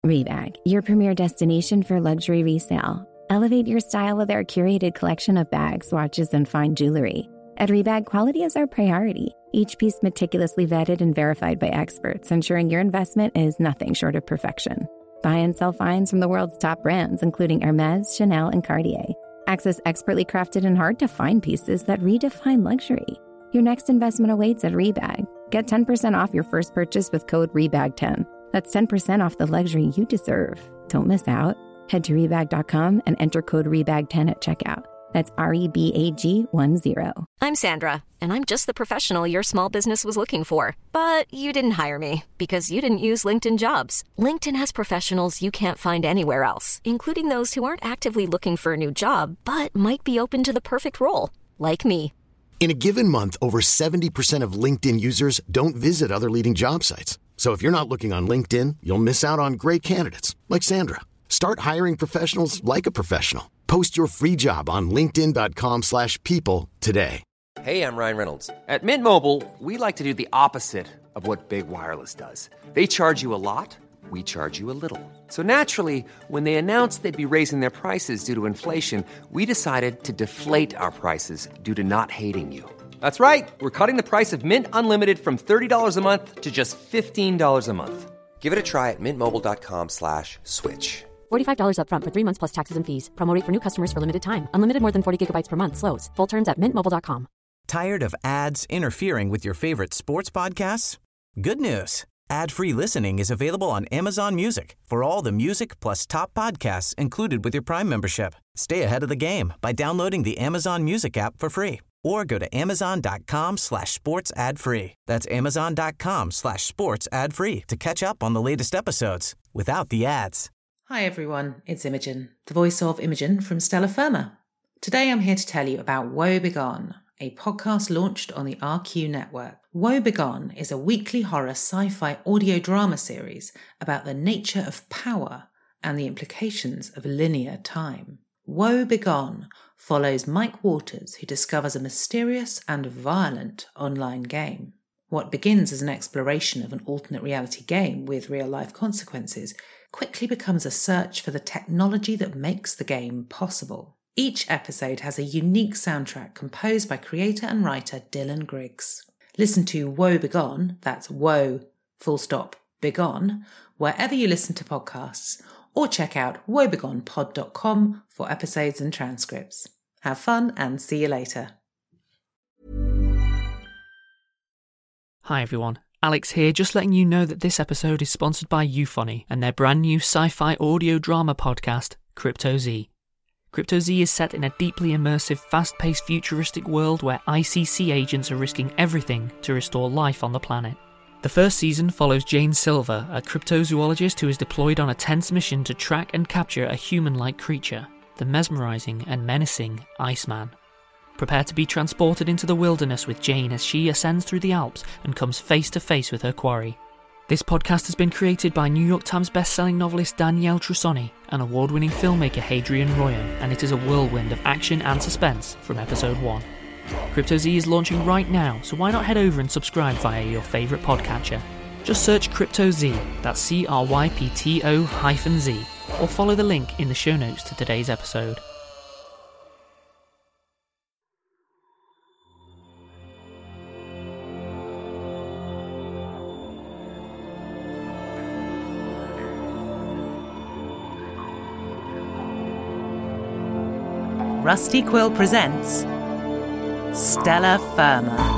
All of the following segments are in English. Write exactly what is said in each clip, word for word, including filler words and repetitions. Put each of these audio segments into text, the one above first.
Rebag, your premier destination for luxury resale. Elevate your style with our curated collection of bags, watches, and fine jewelry. At Rebag, quality is our priority. Each piece meticulously vetted and verified by experts, ensuring your investment is nothing short of perfection. Buy and sell finds from the world's top brands, including Hermès, Chanel, and Cartier. Access expertly crafted and hard-to-find pieces that redefine luxury. Your next investment awaits at Rebag. Get ten percent off your first purchase with code rebag ten. That's ten percent off the luxury you deserve. Don't miss out. Head to rebag dot com and enter code rebag ten at checkout. That's R E B A G one zero. I'm Sandra, and I'm just the professional your small business was looking for. But you didn't hire me because you didn't use LinkedIn Jobs. LinkedIn has professionals you can't find anywhere else, including those who aren't actively looking for a new job, but might be open to the perfect role, like me. In a given month, over seventy percent of LinkedIn users don't visit other leading job sites. So if you're not looking on LinkedIn, you'll miss out on great candidates like Sandra. Start hiring professionals like a professional. Post your free job on linkedin dot com slash people today. Hey, I'm Ryan Reynolds. At Mint Mobile, we like to do the opposite of what Big Wireless does. They charge you a lot, we charge you a little. So naturally, when they announced they'd be raising their prices due to inflation, we decided to deflate our prices due to not hating you. That's right. We're cutting the price of Mint Unlimited from thirty dollars a month to just fifteen dollars a month. Give it a try at mintmobile.com slash switch. forty-five dollars up front for three months plus taxes and fees. Promo rate for new customers for limited time. Unlimited more than forty gigabytes per month. Slows full terms at mint mobile dot com. Tired of ads interfering with your favorite sports podcasts? Good news. Ad-free listening is available on Amazon Music for all the music plus top podcasts included with your Prime membership. Stay ahead of the game by downloading the Amazon Music app for free or go to amazon.com slash sports ad free. That's amazon.com slash sports ad free to catch up on the latest episodes without the ads. Hi everyone, it's Imogen, the voice of Imogen from Stella Firma. Today I'm here to tell you about Woe Begone, a podcast launched on the R Q network. Woe Begone is a weekly horror sci-fi audio drama series about the nature of power and the implications of linear time. Woe Begone follows Mike Waters, who discovers a mysterious and violent online game. What begins as an exploration of an alternate reality game with real-life consequences quickly becomes a search for the technology that makes the game possible. Each episode has a unique soundtrack composed by creator and writer Dylan Griggs. Listen to Woe Begone, that's Woe, full stop, Begone, wherever you listen to podcasts, or check out woe begone pod dot com for episodes and transcripts. Have fun and see you later. Hi everyone, Alex here, just letting you know that this episode is sponsored by Euphony and their brand new sci-fi audio drama podcast, Crypto Z. Crypto Z is set in a deeply immersive, fast-paced futuristic world where I C C agents are risking everything to restore life on the planet. The first season follows Jane Silver, a cryptozoologist who is deployed on a tense mission to track and capture a human-like creature, the mesmerising and menacing Iceman. Prepare to be transported into the wilderness with Jane as she ascends through the Alps and comes face to face with her quarry. This podcast has been created by New York Times best-selling novelist Danielle Trussoni and award-winning filmmaker Hadrian Royan, and it is a whirlwind of action and suspense from episode one. Crypto Z is launching right now, so why not head over and subscribe via your favourite podcatcher? Just search Crypto Z, that's C R Y P T O hyphen Z, or follow the link in the show notes to today's episode. Rusty Quill presents Stella Firma.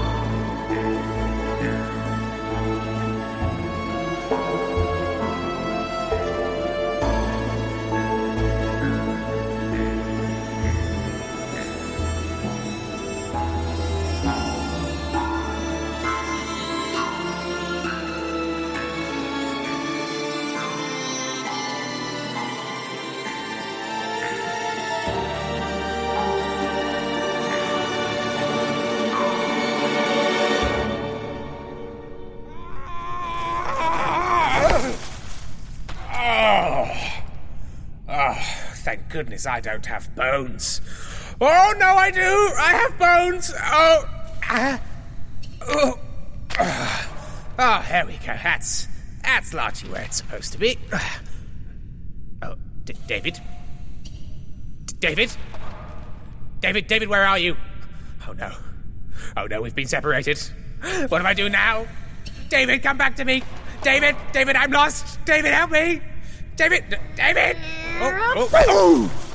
Thank goodness I don't have bones. Oh, no, I do! I have bones! Oh! Uh, oh! Oh, there we go. That's, that's largely where it's supposed to be. D- David? D- David? David, David, where are you? Oh no. Oh no, we've been separated. What do I do now? David, come back to me! David! David, I'm lost! David, help me! David! D- David! Oh, oh, oh.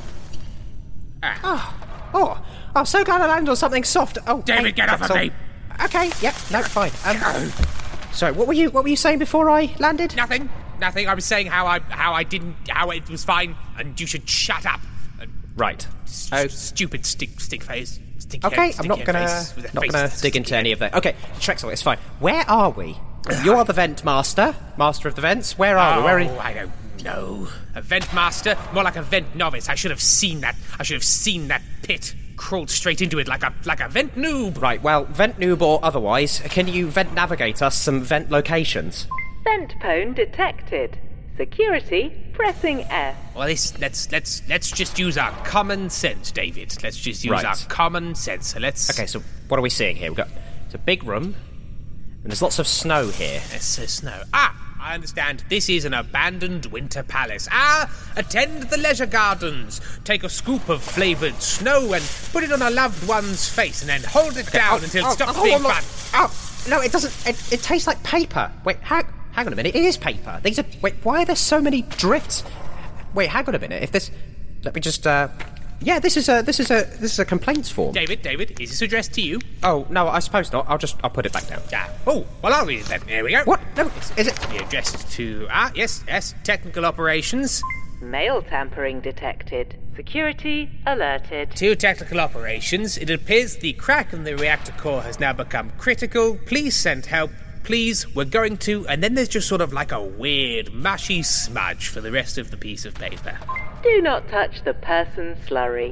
Ah. Oh, oh, I'm so glad I landed on something soft. Oh, David, hey, get off of me! Okay, yep, no, fine. Um, sorry, what were you what were you saying before I landed? Nothing, nothing. I was saying how I how I didn't how it was fine, and you should shut up. Right. S- Oh. Stupid stick stick face. Stick Okay, head, I'm not stick gonna face with a not face gonna that's dig into sticky any head. of that. Okay, Trexel, it's fine. Where are we? You are the vent master, master of the vents. Where are oh, we? Where are you? I don't know. A vent master, more like a vent novice. I should have seen that. I should have seen that pit. Crawled straight into it like a like a vent noob. Right. Well, vent noob or otherwise, can you vent navigate us some vent locations? Vent pone detected. Security pressing F. Well, this, let's let's let's just use our common sense, David. Let's just use Right. our common sense. So let's. Okay. So what are we seeing here? We've got it's a big room, and there's lots of snow here. It's uh, snow. Ah, I understand. This is an abandoned winter palace. Ah, attend the leisure gardens. Take a scoop of flavoured snow and put it on a loved one's face, and then hold it down Oh, until oh, it stops oh, being oh, fun. Oh no, it doesn't. It, it tastes like paper. Wait, hang, hang on a minute. It is paper. These are. Wait, why are there so many drifts? Wait, hang on a minute. If this, let me just. uh... Yeah, this is a this is a this is a complaints form. David, David, is this addressed to you? Oh no, I suppose not. I'll just I'll put it back down. Ah. Oh, well, I'll read it then. There we go. What? No, is it? Be addressed to ah yes yes technical operations. Mail tampering detected. Security alerted. To technical operations, it appears the crack in the reactor core has now become critical. Please send help. Please, we're going to... And then there's just sort of like a weird, mushy smudge for the rest of the piece of paper. Do not touch the person slurry.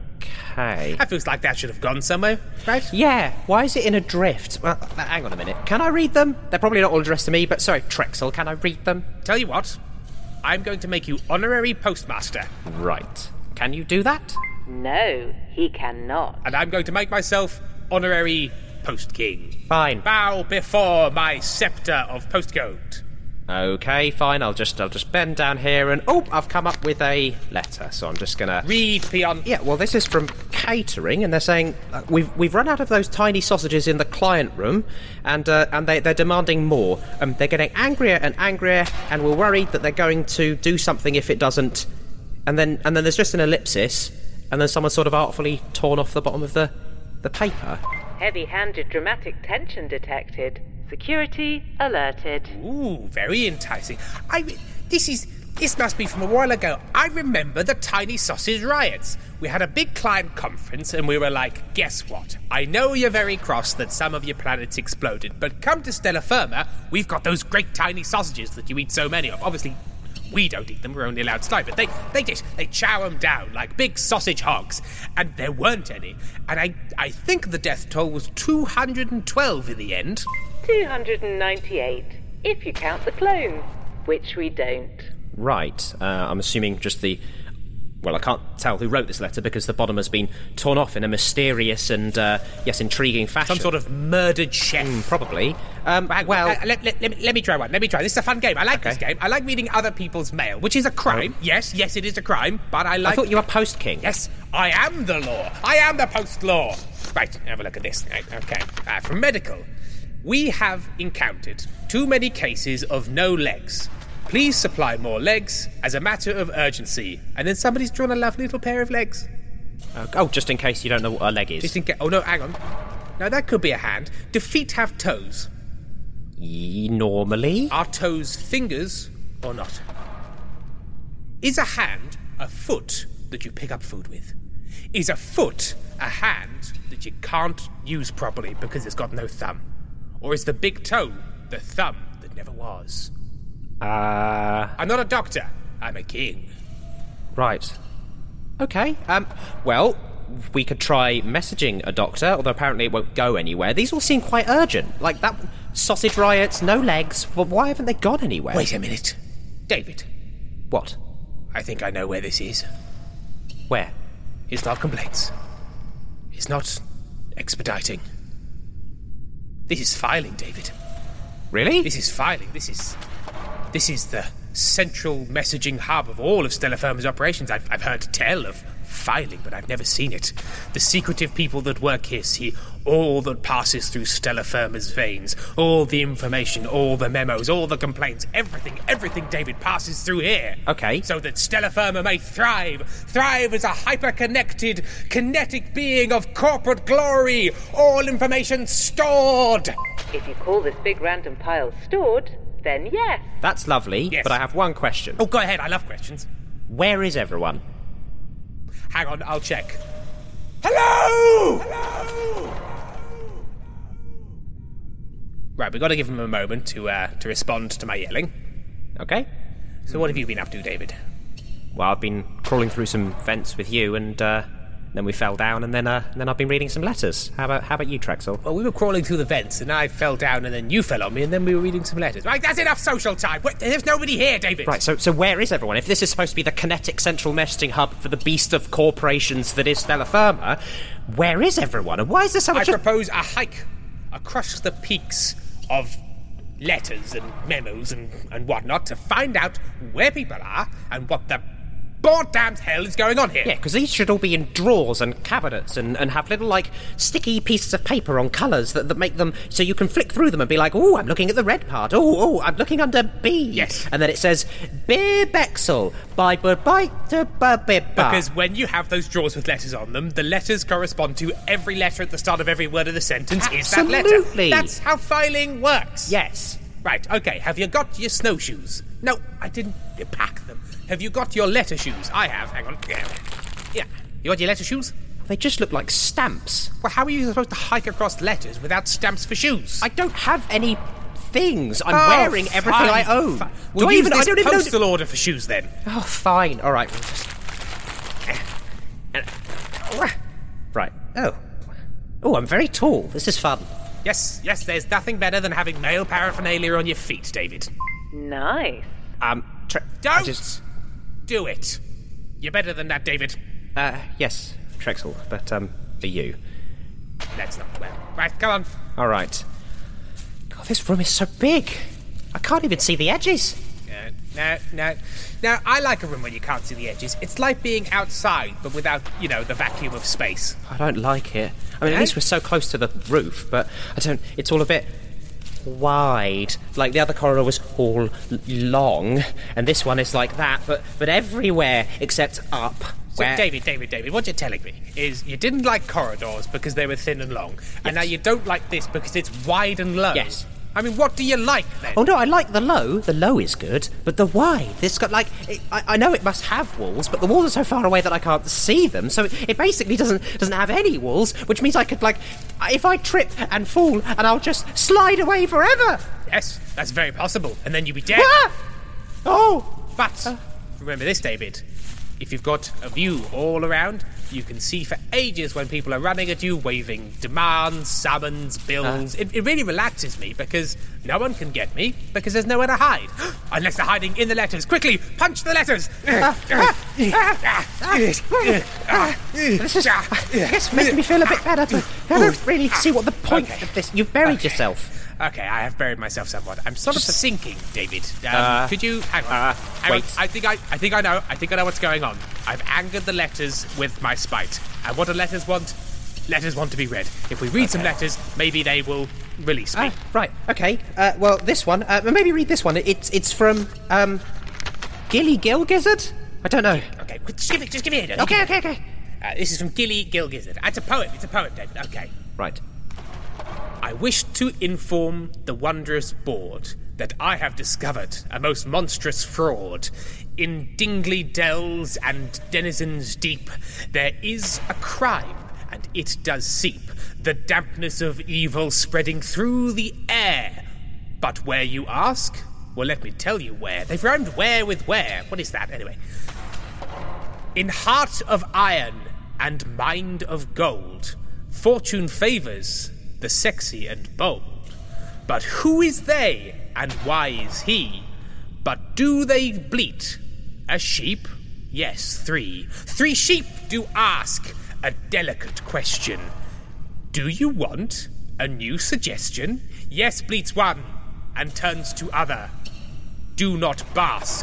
Okay. That feels like that should have gone somewhere, right? Yeah. Why is it in a drift? Well, hang on a minute. Can I read them? They're probably not all addressed to me, but sorry, Trexel, can I read them? Tell you what, I'm going to make you honorary postmaster. Right. Can you do that? No, he cannot. And I'm going to make myself honorary post king. Fine. Bow before my scepter of postcode. Okay, fine. I'll just I'll just bend down here and oh, I've come up with a letter. So I'm just gonna read peon. Yeah, well, this is from catering, and they're saying uh, we've we've run out of those tiny sausages in the client room, and uh, and they they're demanding more. Um, they're getting angrier and angrier, and we're worried that they're going to do something if it doesn't. And then and then there's just an ellipsis, and then someone sort of artfully torn off the bottom of the the paper. Heavy-handed dramatic tension detected. Security alerted. Ooh, very enticing. I mean, this is... This must be from a while ago. I remember the tiny sausage riots. We had a big client conference and we were like, guess what? I know you're very cross that some of your planets exploded, but come to Stella Firma, we've got those great tiny sausages that you eat so many of. Obviously, we don't eat them, we're only allowed slice, but they, they just, they chow them down like big sausage hogs. And there weren't any. And I, I think the death toll was two hundred twelve in the end. two hundred ninety-eight, if you count the clones, which we don't. Right. Uh, I'm assuming just the... Well, I can't tell who wrote this letter because the bottom has been torn off in a mysterious and, uh, yes, intriguing fashion. Some sort of murdered chef. Mm, probably. Um, well, well... Uh, let, let, let, me, let me try one. Let me try. This is a fun game. I like okay. this game. I like reading other people's mail, which is a crime. Oh. Yes, yes, it is a crime, but I like... I thought you were post-king. Yes, I am the law. I am the post-law. Right, have a look at this. Right, okay. Uh, from medical, we have encountered too many cases of no legs. Please supply more legs as a matter of urgency. And then somebody's drawn a lovely little pair of legs. Uh, oh, just in case you don't know what a leg is. Just in case... Oh, no, hang on. Now, that could be a hand. Do feet have toes? Y- normally. Are toes fingers or not? Is a hand a foot that you pick up food with? Is a foot a hand that you can't use properly because it's got no thumb? Or is the big toe the thumb that never was? Uh... I'm not a doctor. I'm a king. Right. Okay. Um. Well, we could try messaging a doctor, although apparently it won't go anywhere. These all seem quite urgent. Like that sausage riots, no legs. Well, why haven't they gone anywhere? Wait a minute. David. What? I think I know where this is. Where? It's not complaints. It's not expediting. This is filing, David. Really? This is filing. This is... This is the central messaging hub of all of Stellar Firma's operations. I've, I've heard tell of filing, but I've never seen it. The secretive people that work here see all that passes through Stellar Firma's veins. All the information, all the memos, all the complaints, everything, everything, David, passes through here. Okay. So that Stellar Firma may thrive. Thrive as a hyper-connected, kinetic being of corporate glory. All information stored. If you call this big random pile stored, then yes. That's lovely, Yes. but I have one question. Oh, go ahead. I love questions. Where is everyone? Hang on, I'll check. Hello! Hello! Right, we've got to give him a moment to uh, to respond to my yelling. Okay. So what have you been up to, David? Well, I've been crawling through some vents with you, and uh, then we fell down, and then uh, and then I've been reading some letters. How about how about you, Trexel? Well, we were crawling through the vents, and I fell down, and then you fell on me, and then we were reading some letters. Right, that's enough social time. Wait, there's nobody here, David. Right, so so where is everyone? If this is supposed to be the kinetic central messaging hub for the beast of corporations that is Stellar Firma, where is everyone? And why is there so much... I of- propose a hike across the peaks of letters and memos and, and whatnot to find out where people are and what the goddamn hell is going on here. Yeah, because these should all be in drawers and cabinets and, and have little, like, sticky pieces of paper on colours that, that make them so you can flick through them and be like, oh, I'm looking at the red part. Oh, oh, I'm looking under B. Yes. And then it says, Beer Bexel, by bite to babibba. Because when you have those drawers with letters on them, the letters correspond to every letter at the start of every word of the sentence is that letter. Absolutely. That's how filing works. Yes. Right, okay, have you got your snowshoes? No, I didn't pack them. Have you got your letter shoes? I have, hang on. Yeah. Yeah. You got your letter shoes? They just look like stamps. Well, how are you supposed to hike across letters without stamps for shoes? I don't have any things. I'm Oh, weering everything fine, I own. fine. Do We'll I use even? this I don't even know. postal order for shoes then. Oh, fine. All right. We'll just... Right. Oh. Oh, I'm very tall. This is fun. Yes, yes, there's nothing better than having male paraphernalia on your feet, David. Nice. Um. Tre- Don't I just... do it. You're better than that, David. Uh. Yes, Trexel, but um, for you. That's not well. Right, come on. All right. God, this room is so big. I can't even see the edges. Uh, no, no. No, I like a room where you can't see the edges. It's like being outside, but without, you know, the vacuum of space. I don't like it. I mean, No? at least we're so close to the roof, but I don't... It's all a bit wide. Like, the other corridor was all l- long, and this one is like that, but, but everywhere except up. So, where... David, David, David, what you're telling me is you didn't like corridors because they were thin and long, and now you don't like this because it's wide and low. Yes. I mean, what do you like, then? Oh, no, I like the low. The low is good, but the wide, it's got, like... It, I, I know it must have walls, but the walls are so far away that I can't see them, so it, it basically doesn't doesn't have any walls, which means I could, like... If I trip and fall, and I'll just slide away forever. Yes, that's very possible, and then you'd be dead. Ah! Oh! But Uh. remember this, David. If you've got a view all around, you can see for ages when people are running at you, waving demands, summons, bills. Uh. It, it really relaxes me because no one can get me because there's nowhere to hide. Unless they're hiding in the letters. Quickly, punch the letters! This is... It's making me feel a bit better, but I don't really see what the point Okay. of this... You've buried Okay. yourself. Okay, I have buried myself somewhat. I'm sort of sinking, David. Um, Uh, could you hang on? uh, hang wait. on. I think I, I think I know. I think I know what's going on. I've angered the letters with my spite. And what do letters want? Letters want to be read. If we read some letters, maybe they will release me. Ah, right, okay. Uh, well, this one, uh, maybe read this one. It's it's from, um, Gilly Gilgizzard? I don't know. Okay, just give it. Just give it. here. Okay, okay, okay. Uh, this is from Gilly Gilgizzard. It's a poem. It's a poem, David. Okay. Right. I wish to inform the wondrous board that I have discovered a most monstrous fraud. In Dingley dells and denizens deep, there is a crime, and it does seep, the dampness of evil spreading through the air. But where, you ask? Well, let me tell you where. They've rhymed where with where. What is that, anyway? In heart of iron and mind of gold, fortune favours the sexy and bold. But who is they, and why is he? But do they bleat? A sheep? Yes, three. Three sheep do ask a delicate question. Do you want a new suggestion? Yes, bleats one, and turns to other. do not bask,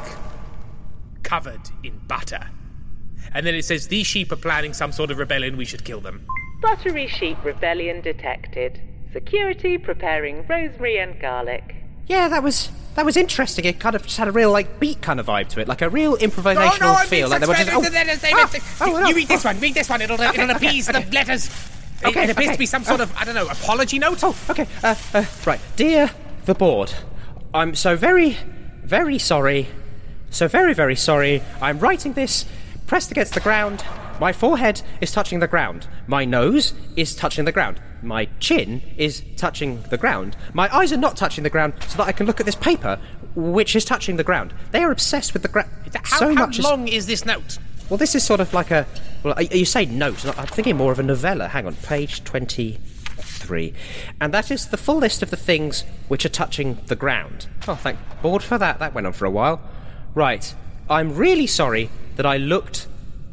covered in butter. And then it says, these sheep are planning some sort of rebellion, we should kill them. Buttery sheep rebellion detected. Security preparing rosemary and garlic. Yeah, that was that was interesting. It kind of just had a real, like, beat kind of vibe to it, like a real improvisational no, no, feel. Like they were just, oh, oh, David, ah, oh, no. You read this one, read this one, it'll, Okay, it'll appease okay, the okay. letters. Okay, it appears okay. to be some sort of, I don't know, apology note? Oh, okay. Uh, uh, right. Dear the board, I'm so very, very sorry. So very, very sorry. I'm writing this pressed against the ground. My forehead is touching the ground. My nose is touching the ground. My chin is touching the ground. My eyes are not touching the ground so that I can look at this paper, which is touching the ground. They are obsessed with the ground How, so how much. long as... is this note? Well, this is sort of like a... Well, you say note. I'm thinking more of a novella. Hang on, page twenty-three. And that is the full list of the things which are touching the ground. Oh, thank board for that. That went on for a while. Right. I'm really sorry that I looked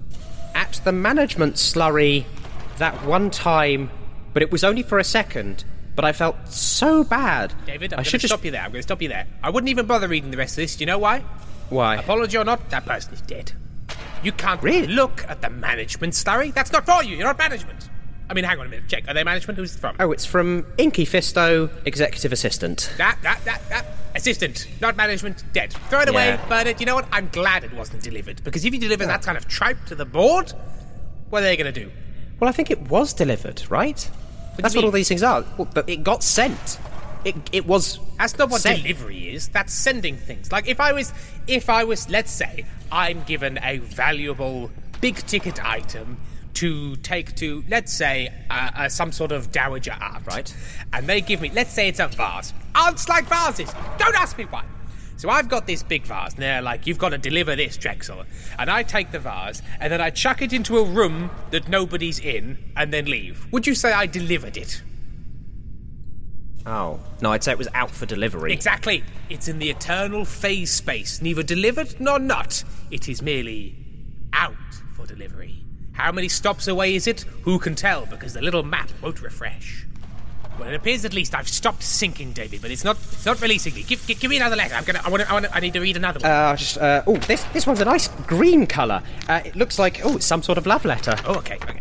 at the management slurry that one time, but it was only for a second. But I felt so bad. David, I'm I going should to just... stop you there. I'm going to stop you there. I wouldn't even bother reading the rest of this. Do you know why? Why? Apology or not, that person is dead. You can't Really? look at the management slurry. That's not for you. You're not management. I mean, hang on a minute. Check. Are they management? Who's it from? Oh, it's from Inky Fisto, executive assistant. That, that, that, that. Assistant, not management, dead. Throw it away, Yeah. burn it. You know what? I'm glad it wasn't delivered. Because if you deliver that kind of tripe to the board, what are they going to do? Well, I think it was delivered, right? What do That's you what mean? all these things are. Well, but it got sent. It it was. That's not what sent. delivery is. That's sending things. Like if I was, if I was, let's say, I'm given a valuable big-ticket item to take to, let's say, uh, uh, some sort of dowager art, Right. And they give me, let's say it's a vase. Aunts like vases. Don't ask me why. So I've got this big vase, and they're like, you've got to deliver this, Drexel. And I take the vase, and then I chuck it into a room that nobody's in, and then leave. Would you say I delivered it? Oh. No, I'd say it was out for delivery. Exactly. It's in the eternal phase space, neither delivered nor not. It is merely out for delivery. How many stops away is it? Who can tell, because the little map won't refresh. Well, it appears at least I've stopped sinking, David, but it's not it's not releasing me. Give, give, give me another letter. I'm gonna I want I want I need to read another one. Uh, just, uh, oh, this this one's a nice green colour. Uh, it looks like, oh, it's some sort of love letter. oh, okay, okay.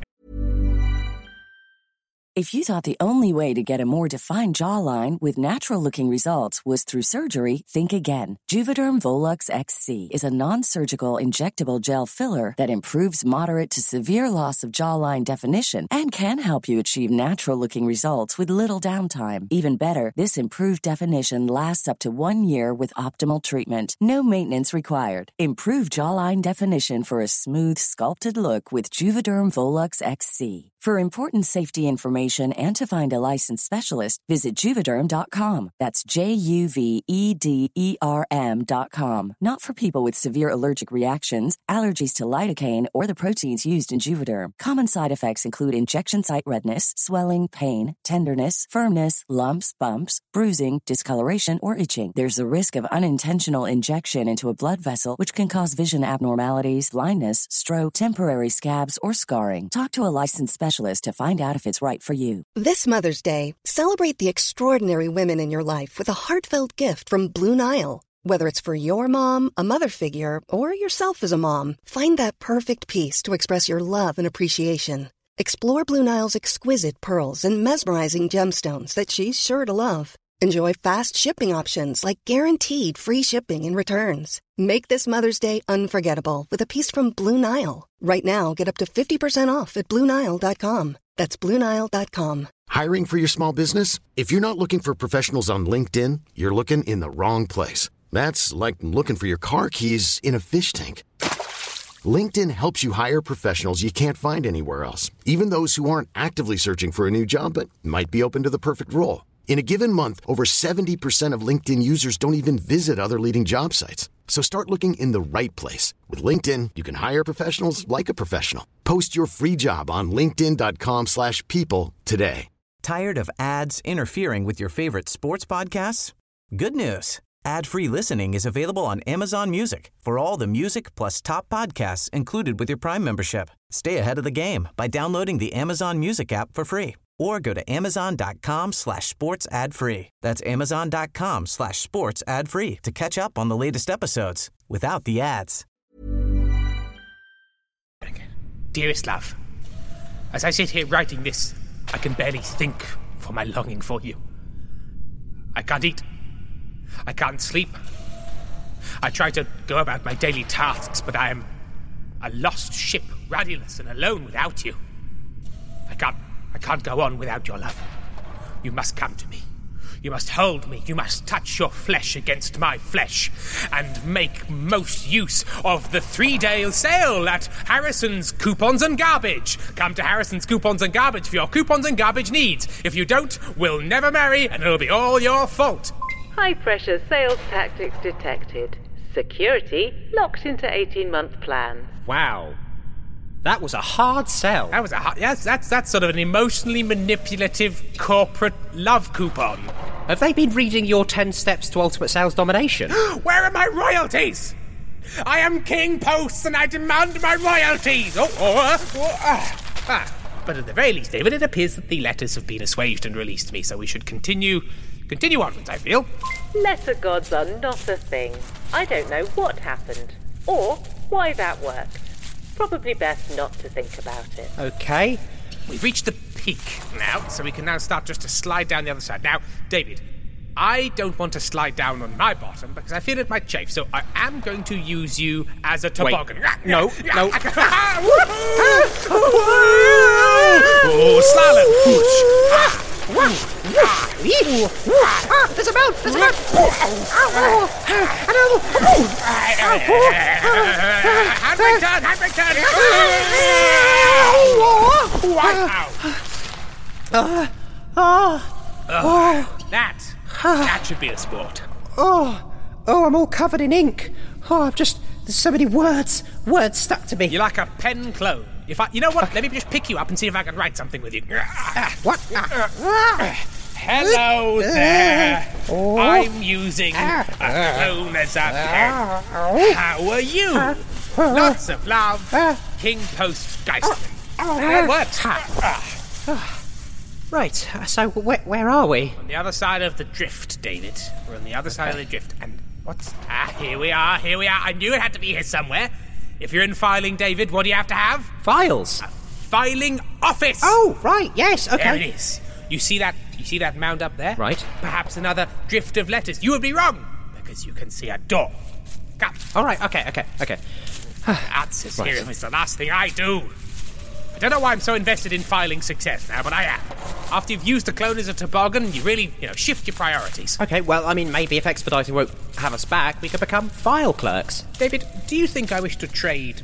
If you thought the only way to get a more defined jawline with natural-looking results was through surgery, think again. Juvederm Volux X C is a non-surgical injectable gel filler that improves moderate to severe loss of jawline definition and can help you achieve natural-looking results with little downtime. Even better, this improved definition lasts up to one year with optimal treatment. No maintenance required. Improve jawline definition for a smooth, sculpted look with Juvederm Volux X C. For important safety information and to find a licensed specialist, visit Juvederm dot com. That's J U V E D E R M dot com. Not for people with severe allergic reactions, allergies to lidocaine, or the proteins used in Juvederm. Common side effects include injection site redness, swelling, pain, tenderness, firmness, lumps, bumps, bruising, discoloration, or itching. There's a risk of unintentional injection into a blood vessel, which can cause vision abnormalities, blindness, stroke, temporary scabs, or scarring. Talk to a licensed specialist to find out if it's right for you. This Mother's Day, celebrate the extraordinary women in your life with a heartfelt gift from Blue Nile. Whether it's for your mom, a mother figure, or yourself as a mom, find that perfect piece to express your love and appreciation. Explore Blue Nile's exquisite pearls and mesmerizing gemstones that she's sure to love. Enjoy fast shipping options like guaranteed free shipping and returns. Make this Mother's Day unforgettable with a piece from Blue Nile. Right now, get up to fifty percent off at Blue Nile dot com. That's Blue Nile dot com. Hiring for your small business? If you're not looking for professionals on LinkedIn, you're looking in the wrong place. That's like looking for your car keys in a fish tank. LinkedIn helps you hire professionals you can't find anywhere else, even those who aren't actively searching for a new job but might be open to the perfect role. In a given month, over seventy percent of LinkedIn users don't even visit other leading job sites. So start looking in the right place. With LinkedIn, you can hire professionals like a professional. Post your free job on linkedin dot com slash people today. Tired of ads interfering with your favorite sports podcasts? Good news. Ad-free listening is available on Amazon Music for all the music plus top podcasts included with your Prime membership. Stay ahead of the game by downloading the Amazon Music app for free or go to amazon.com slash sports ad free. That's amazon.com slash sports ad free to catch up on the latest episodes without the ads. Dearest love, as I sit here writing this, I can barely think for my longing for you. I can't eat. I can't sleep. I try to go about my daily tasks, but I am a lost ship, rudderless and alone without you. I can't, I can't go on without your love. You must come to me. You must hold me. You must touch your flesh against my flesh and make most use of the three-day sale at Harrison's Coupons and Garbage. Come to Harrison's Coupons and Garbage for your coupons and garbage needs. If you don't, we'll never marry and it'll be all your fault. High-pressure sales tactics detected. Security locked into eighteen-month plans. Wow. That was a hard sell. That was a hard... Yes, that's, that's sort of an emotionally manipulative corporate love coupon. Have they been reading your ten steps to ultimate sales domination? Where are my royalties? I am King Post and I demand my royalties! Oh, oh, uh, oh ah, ah. But at the very least, David, it appears that the letters have been assuaged and released me, so we should continue... Continue onwards, I feel. Letter gods are not a thing. I don't know what happened, or why that worked. Probably best not to think about it. Okay. We've reached the peak now, so we can now start just to slide down the other side. Now, David, I don't want to slide down on my bottom because I feel it might chafe, so I am going to use you as a toboggan. Wait. No, no. Oh, slalom. There's a mount! There's a mount! Handbrake turn! Handbrake turn! Wow! Oh, that, that should be a sport. Oh, oh, I'm all covered in ink. Oh, I've just, there's so many words, words stuck to me. You're like a pen clone. If I, you know what? Let me just pick you up and see if I can write something with you. What? Hello there. I'm using a clone as a pen. How are you? Lots of love, King Post Geistman. That works. Right, so where, where are we? On the other side of the drift, David. We're on the other side of the drift. And what's... Ah, here we are, here we are. I knew it had to be here somewhere. If you're in filing, David, what do you have to have? Files. A filing office. Oh, right, yes, okay. There it is. You see that? You see that mound up there? Right. Perhaps another drift of letters. You would be wrong, because you can see a door. Come. All right, okay, okay, okay. Answers right. Here is the last thing I do. I don't know why I'm so invested in filing success now, but I am. After you've used the clone as a toboggan, you really, you know, shift your priorities. Okay, well, I mean, maybe if expediting won't have us back, we could become file clerks. David, do you think I wish to trade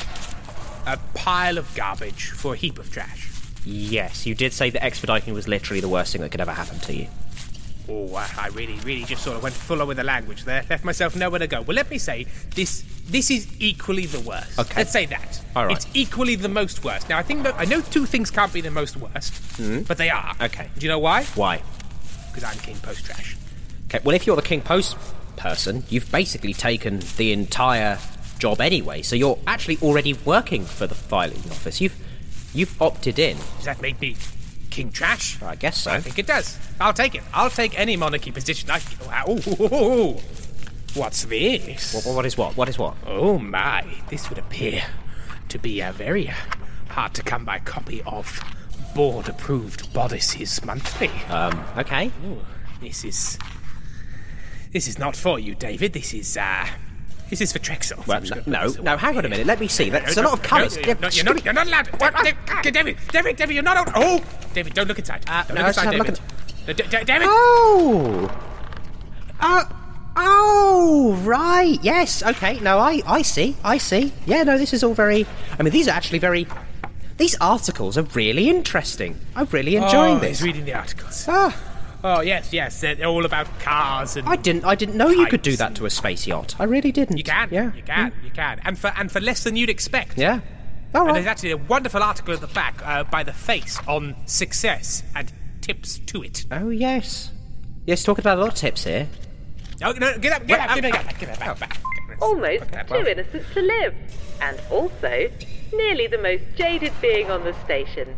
a pile of garbage for a heap of trash? Yes, you did say that expediting was literally the worst thing that could ever happen to you. Oh, I, I really, really just sort of went fuller with the language there. Left myself nowhere to go. Well, let me say, this this is equally the worst. Okay. Let's say that. All right. It's equally the most worst. Now, I think that, I know two things can't be the most worst, mm-hmm. but they are. Okay. Do you know why? Why? Because I'm King Post Trash. Okay, well, if you're the King Post person, you've basically taken the entire job anyway, so you're actually already working for the filing office. You've, you've opted in. Does that make me King Trash? I guess so. I think it does. I'll take it. I'll take any monarchy position. I... Oh, oh, oh, oh. What's this? What, what is what? What is what? Oh my, this would appear to be a very hard-to-come-by copy of Board-Approved Bodices Monthly. Um, okay. Ooh, this is... This is not for you, David. This is, uh... This is for Trexel. Well, no, no, no, hang on a minute. Let me see. That's no, no, a lot of colours. No, you're, not, you're, not, you're not allowed. What? David, David, David, you're not allowed. Oh, David, don't look inside. Uh, don't no, look inside, David. Look at... D- D- David. Oh. Uh, oh, right. Yes. Okay. No, I, I see. I see. Yeah. No, this is all very. I mean, these are actually very. These articles are really interesting. I'm really enjoying oh, this. He's reading the articles. Ah. Oh yes, yes, they're all about cars and. I didn't. I didn't know you could do that to a space yacht. I really didn't. You can. Yeah. You can. Mm. You can. And for and for less than you'd expect. Yeah. All right. And there's actually a wonderful article at the back uh, by The Face on success and tips to it. Oh yes. Yes, talking about a lot of tips here. Oh no! Get up! Get up! Give it back! Give it back! back. Almost too innocent to live, and also nearly the most jaded being on the station.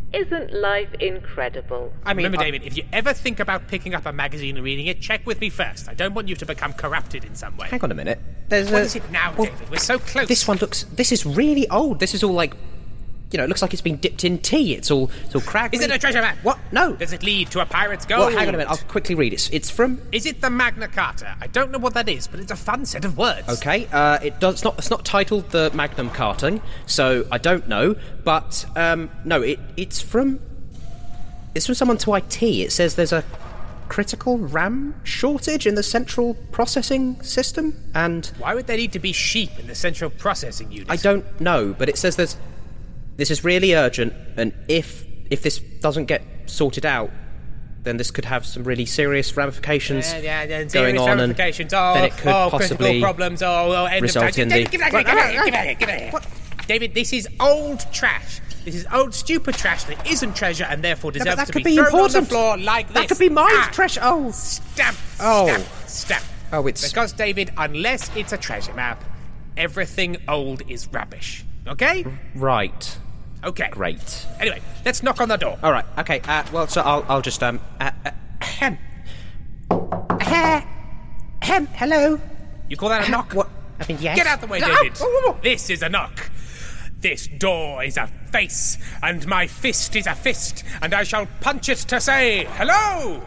Isn't life incredible? I mean, Remember, I- David, if you ever think about picking up a magazine and reading it, check with me first. I don't want you to become corrupted in some way. Hang on a minute. There's What a, is it now, well, David? We're so close. This one looks... This is really old. This is all like... You know, it looks like it's been dipped in tea. It's all, it's all crackly. Is it a treasure map? What? No. Does it lead to a pirate's gold? Well, hang on a minute. I'll quickly read it. It's from... Is it the Magna Carta? I don't know what that is, but it's a fun set of words. Okay, uh, it does it's not. It's not titled the Magnum Carta, so I don't know. But um, no, it it's from. It's from someone to I T. It says there's a critical RAM shortage in the central processing system, and Why would there need to be sheep in the central processing unit? I don't know. But it says there's. This is really urgent, and if if this doesn't get sorted out, then this could have some really serious ramifications Yeah, yeah, yeah, going serious on, ramifications. and Oh, then it could oh, possibly critical problems. Oh, oh end result of time. in David, the- give it here, give it here, give it here, give it here. What? David, this is old trash. This is old, stupid trash that isn't treasure and therefore but deserves that to could be be thrown important. on the floor like this. That could be my Ah. treasure. Oh, Stamp. Oh. Stamp. Stamp. Oh, it's- Because, David, unless it's a treasure map, everything old is rubbish. Okay? right. Okay. Great. Anyway, let's knock on the door. All right. Okay. Uh, well, so I'll I'll just um. Uh, uh, ahem. Uh, ahem. Hello. You call that a knock? What? I mean, yes. Get out the way, No, David. oh, oh, oh. This is a knock. This door is a face, and my fist is a fist, and I shall punch it to say hello.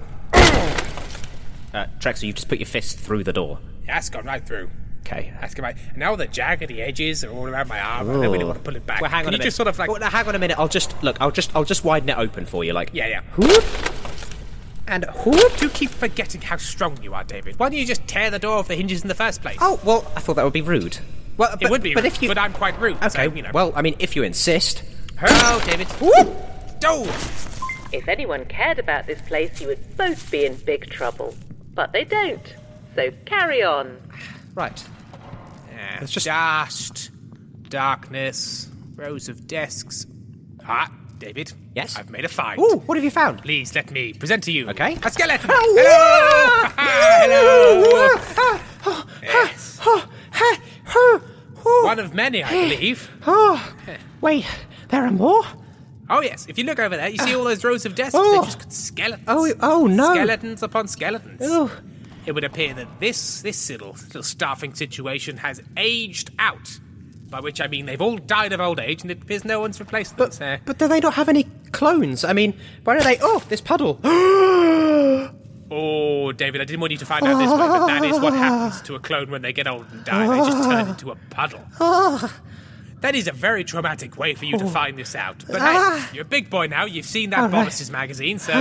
Uh, Trexel, you just put your fist through the door. That's gone right through. Okay. That's gone right. And now the jaggedy edges are all around my arm. I don't really want to pull it back. Well, hang Can on you a minute. just sort of like? Well, now, hang on a minute. I'll just look. I'll just I'll just widen it open for you, like. Yeah, yeah. Whoop. And whoop. You keep forgetting how strong you are, David. Why don't you just tear the door off the hinges in the first place? Oh well, I thought that would be rude. Well, but, it would be, but rude, if you. but I'm quite rude. Okay. So, you know. Well, I mean, if you insist. Hello, David. Whoop. Door. If anyone cared about this place, you would both be in big trouble. But they don't. So carry on. Right. Yeah, It's just- dust, darkness, rows of desks. Ah, David. Yes? I've made a find. Ooh, what have you found? Please let me present to you. Okay. A skeleton. Oh, Hello. Hello. Yes. Oh, One of many, I believe. oh, wait, there are more? Oh, yes. If you look over there, you see all those rows of desks. Oh. They're just got skeletons. Oh, oh no. Skeletons upon skeletons. Oh. It would appear that this this little, little staffing situation has aged out. By which I mean they've all died of old age, and it appears no one's replaced them. But, so. but do they not have any clones? I mean, why do they... Oh, this puddle. Oh, David, I didn't want you to find out this way, but that is what happens to a clone when they get old and die. They just turn into a puddle. That is a very traumatic way for you to find this out. But hey, you're a big boy now. You've seen that Bolus's magazine, so...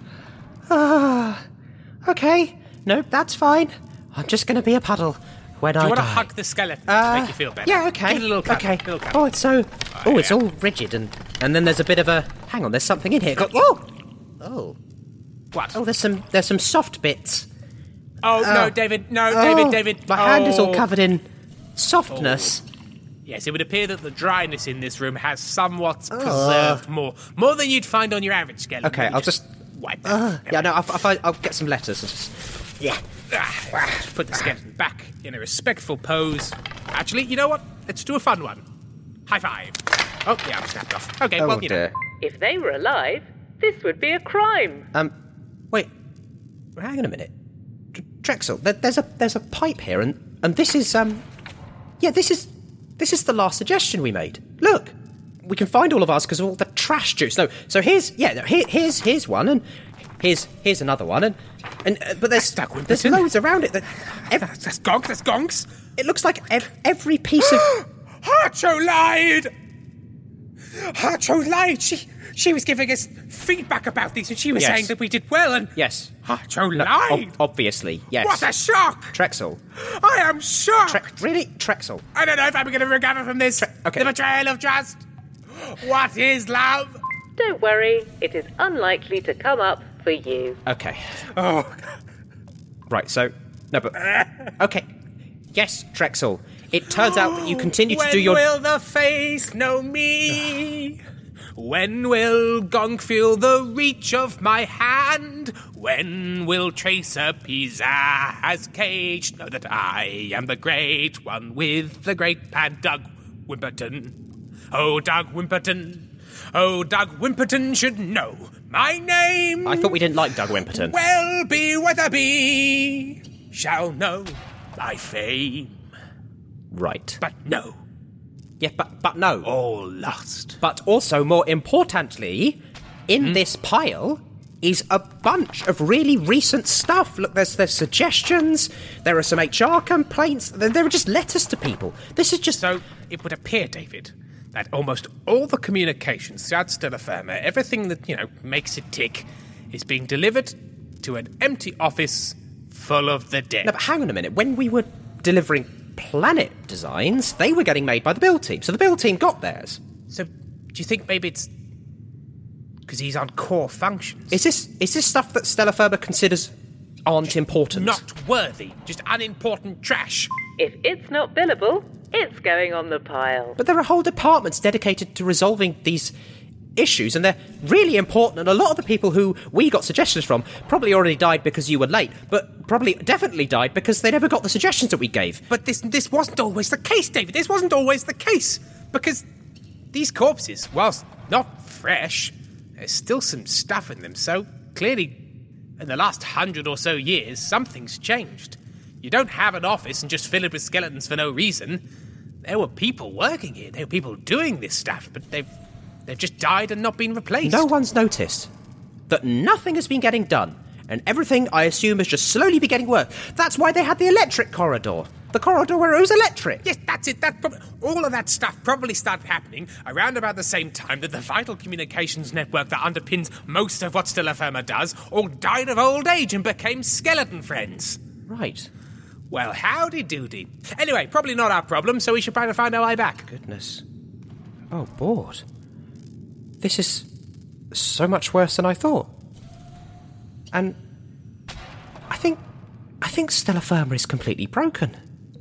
Ah, okay. No, that's fine. I'm just going to be a puddle when Do I you want to die. hug the skeleton Uh, to make you feel better? Yeah, okay. Give it a little cuddle. Okay. Little cuddle. Oh, it's so... Oh, it's yeah. all rigid, and and then there's a bit of a... Hang on, there's something in here. Go- Oh! Oh. What? Oh, there's some there's some soft bits. Oh, Uh, no, David, no, oh, David, David. My hand is all Oh. covered in softness. Yes, it would appear that the dryness in this room has somewhat preserved more. More than you'd find on your average skeleton. Okay, Let me I'll just... Wipe that. Uh, yeah, no, I'll, I'll, find- I'll get some letters. and just- Yeah. Ah, just put the skeleton back in a respectful pose. Actually, you know what? Let's do a fun one. High five. Oh, the arm snapped off. Okay, Oh, well, you know. dear. If they were alive, this would be a crime. Um, wait. Hang on a minute. Tr- Drexel, there, there's a there's a pipe here, and and this is um, yeah, this is this is the last suggestion we made. Look, we can find all of ours because of all the trash juice. No, so here's yeah, no, here, here's here's one, and here's here's another one, and and uh, but there's there's loads around it. That ev- That's gonks, that's gonks. it looks like ev- every piece of Harcho lied! Harcho lied! She she was giving us feedback about these, and she was Yes. saying that we did well, and yes, Harcho no, lied! ob- obviously yes. What a shock! Trexel, I am shocked! Tre- really Trexel. I don't know if I'm going to recover from this. okay. The betrayal of trust. What is love? Don't worry, it is unlikely to come up for you. Okay. Oh, Right, so... No, but... Okay. Yes, Trexel. It turns out that you continue to when do your... will the face know me? When will Gonk feel the reach of my hand? When will Tracer Pizza has caged know that I am the great one with the great plan, Doug Wimperton? Oh, Doug Wimperton, Oh, Doug Wimperton should know my name. I thought we didn't like Doug Wimperton. Well, be Weatherby shall know my fame. Right. But no. Yeah, but, but no. All lost. But also, more importantly, in Hmm? this pile is a bunch of really recent stuff. Look, there's there's suggestions, there are some H R complaints, there, there are just letters to people. This is just... So, it would appear, David, that almost all the communications throughout Stella Firma, everything that, you know, makes it tick, is being delivered to an empty office full of the dead. No, but hang on a minute. When we were delivering planet designs, they were getting made by the build team, so the build team got theirs. So, do you think maybe it's because he's on core functions? Is this is this stuff that Stella Firma considers aren't important? Not worthy, just unimportant trash. If it's not billable, it's going on the pile. But there are whole departments dedicated to resolving these issues, and they're really important, and a lot of the people who we got suggestions from probably already died because you were late, but probably definitely died because they never got the suggestions that we gave. But this this wasn't always the case, David. This wasn't always the case. Because these corpses, whilst not fresh, there's still some stuff in them, so clearly in the last hundred or so years, something's changed. You don't have an office and just fill it with skeletons for no reason. There were people working here, there were people doing this stuff, but they've they've just died and not been replaced. No one's noticed that nothing has been getting done, and everything, I assume, has just slowly been getting worse. That's why they had the electric corridor. The corridor where it was electric. Yes, that's it. That prob- all of that stuff probably started happening around about the same time that the vital communications network that underpins most of what Stella Firma does all died of old age and became skeleton friends. Right. Well, howdy doody. Anyway, probably not our problem, so we should try to find our way back. Goodness. Oh, bored. This is so much worse than I thought. And I think I think Stella Firma is completely broken.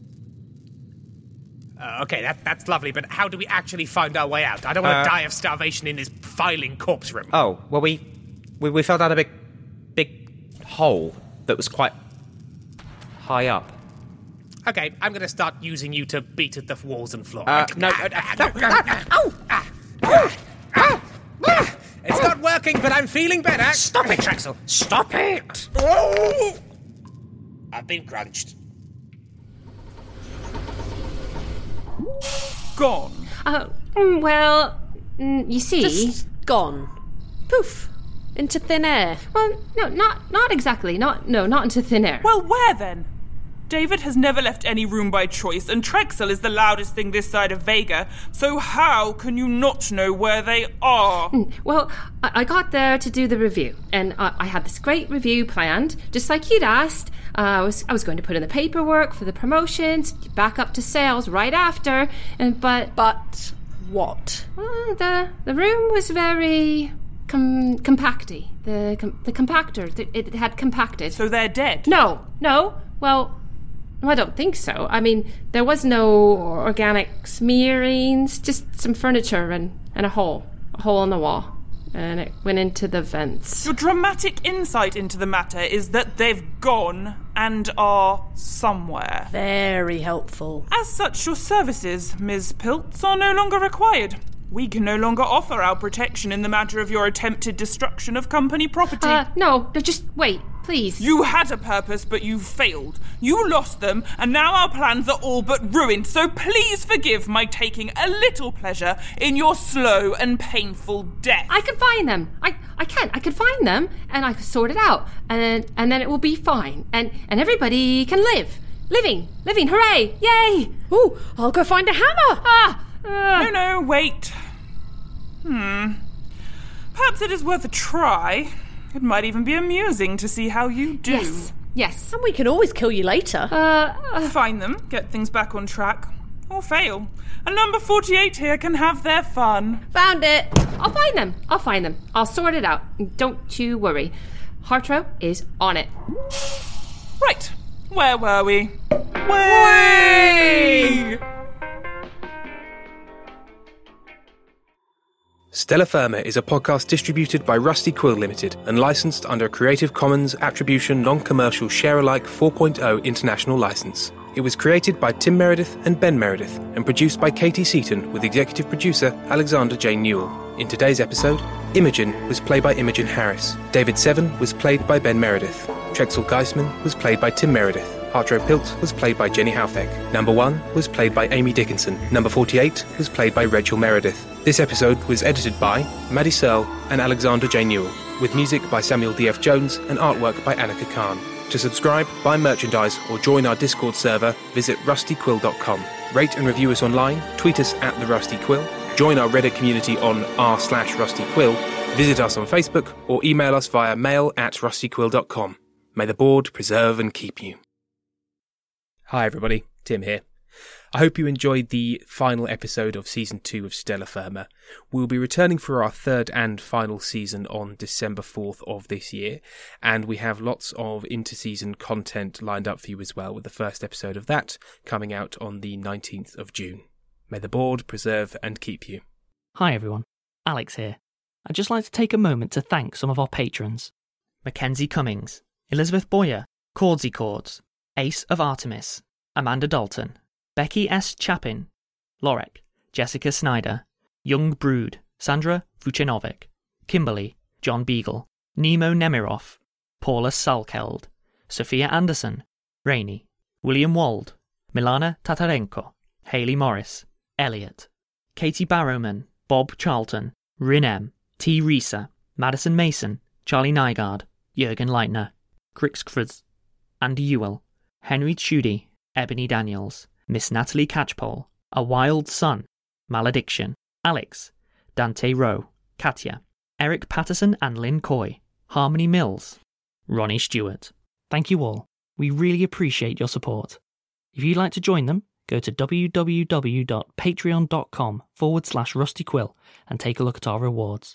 Uh, okay, that, that's lovely, but how do we actually find our way out? I don't want to Uh, die of starvation in this filing corpse room. Oh, well, we, we we fell down a big, big hole that was quite high up. Okay, I'm going to start using you to beat at the walls and floor. Uh, no, uh, no, Ow! Ah, ah, ah, ah. It's not working, but I'm feeling better. Stop it, Trexel! Stop it! Oh! I've been crunched. Gone. Uh, mm, well, mm, you see... Just gone. Poof. Into thin air. Well, no, not not exactly. Not No, not into thin air. Well, where then? David has never left any room by choice, and Trexel is the loudest thing this side of Vega, so how can you not know where they are? Mm, Well, I, I got there to do the review, and I, I had this great review planned, just like you'd asked. Uh, I was I was going to put in the paperwork for the promotions, back up to sales right after, and but But what? uh, the the room was very com- compacty. The com- the compactor it, it had compacted. So they're dead? No, no. Well, I don't think so. I mean, there was no organic smearings, just some furniture and, and a hole. A hole in the wall. And it went into the vents. Your dramatic insight into the matter is that they've gone and are somewhere. Very helpful. As such, your services, Miz Piltz, are no longer required. We can no longer offer our protection in the matter of your attempted destruction of company property. Uh, no, no, just wait, please. You had a purpose, but you failed. You lost them, and now our plans are all but ruined, so please forgive my taking a little pleasure in your slow and painful death. I can find them. I, I can. I can find them, and I can sort it out, and and then it will be fine, and and everybody can live, living, living. Hooray! Yay! Ooh, I'll go find a hammer. Ah! Uh, No, no, wait. Hmm. Perhaps it is worth a try. It might even be amusing to see how you do. Yes. Yes. And we can always kill you later. Uh, uh, Find them, get things back on track, or fail. And number forty-eight here can have their fun. Found it. I'll find them. I'll find them. I'll sort it out. Don't you worry. Hartrow is on it. Right. Where were we? Way! Stella Firma is a podcast distributed by Rusty Quill Limited and licensed under a Creative Commons Attribution Non-Commercial Share-alike four point oh international license. It was created by Tim Meredith and Ben Meredith and produced by Katie Seaton with executive producer Alexander J. Newell. In today's episode, Imogen was played by Imogen Harris. David Seven was played by Ben Meredith. Trexel Geisman was played by Tim Meredith. Hartro Pilt was played by Jenny Haufeck. Number one was played by Amy Dickinson. Number forty-eight was played by Rachel Meredith. This episode was edited by Maddie Searle and Alexander J. Newell, with music by Samuel D F. Jones and artwork by Annika Khan. To subscribe, buy merchandise, or join our Discord server, visit rusty quill dot com. Rate and review us online, tweet us at The Rusty Quill, join our Reddit community on r slash Rusty Quill, visit us on Facebook, or email us via mail at rusty quill dot com. May the board preserve and keep you. Hi everybody, Tim here. I hope you enjoyed the final episode of Season two of Stellar Firma. We'll be returning for our third and final season on December fourth of this year, and we have lots of inter-season content lined up for you as well, with the first episode of that coming out on the nineteenth of June. May the board preserve and keep you. Hi everyone, Alex here. I'd just like to take a moment to thank some of our patrons. Mackenzie Cummings, Elizabeth Boyer, Cordsy Cords, Ace of Artemis, Amanda Dalton, Becky S. Chapin, Lorek, Jessica Snyder, Young Brood, Sandra Vucinovic, Kimberly, John Beagle, Nemo Nemiroff, Paula Salkeld, Sophia Anderson, Rainey, William Wald, Milana Tatarenko, Hayley Morris, Elliot, Katie Barrowman, Bob Charlton, Rinem, T. Risa, Madison Mason, Charlie Nygaard, Jürgen Leitner, Krixkfritz, Andy Ewell, Henry Tschudi, Ebony Daniels, Miss Natalie Catchpole, A Wild Son, Malediction, Alex, Dante Rowe, Katya, Eric Patterson and Lynn Coy, Harmony Mills, Ronnie Stewart. Thank you all. We really appreciate your support. If you'd like to join them, go to www.patreon.com forward slash Rusty Quill and take a look at our rewards.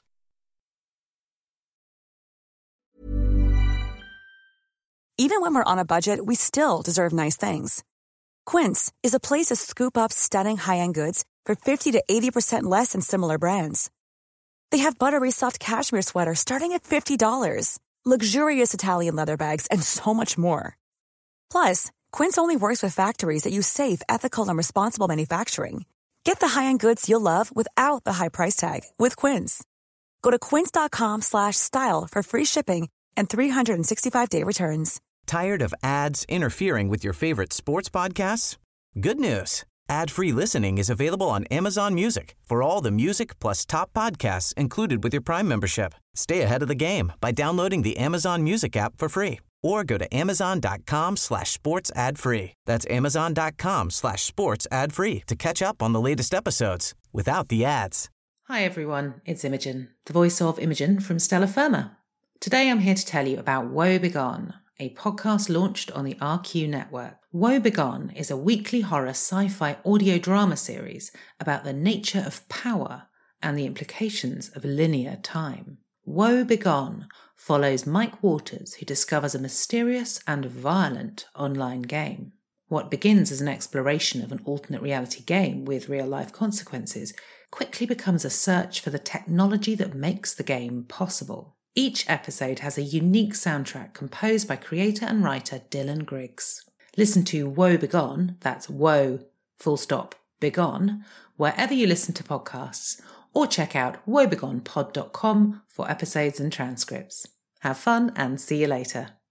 Even when we're on a budget, we still deserve nice things. Quince is a place to scoop up stunning high-end goods for fifty to eighty percent less than similar brands. They have buttery soft cashmere sweaters starting at fifty dollars, luxurious Italian leather bags, and so much more. Plus, Quince only works with factories that use safe, ethical, and responsible manufacturing. Get the high-end goods you'll love without the high price tag with Quince. Go to quince.com slash style for free shipping and three sixty-five day returns. Tired of ads interfering with your favorite sports podcasts? Good news. Ad-free listening is available on Amazon Music for all the music plus top podcasts included with your Prime membership. Stay ahead of the game by downloading the Amazon Music app for free or go to amazon.com slash sports ad free. That's amazon.com slash sports ad free to catch up on the latest episodes without the ads. Hi everyone, it's Imogen, the voice of Imogen from Stellar Firma. Today I'm here to tell you about Woe Begone, a podcast launched on the R Q network. Woe Begone is a weekly horror sci-fi audio drama series about the nature of power and the implications of linear time. Woe Begone follows Mike Waters, who discovers a mysterious and violent online game. What begins as an exploration of an alternate reality game with real-life consequences quickly becomes a search for the technology that makes the game possible. Each episode has a unique soundtrack composed by creator and writer Dylan Griggs. Listen to Woe Begone, that's Woe, full stop, Begone, wherever you listen to podcasts, or check out woe begone pod dot com for episodes and transcripts. Have fun and see you later.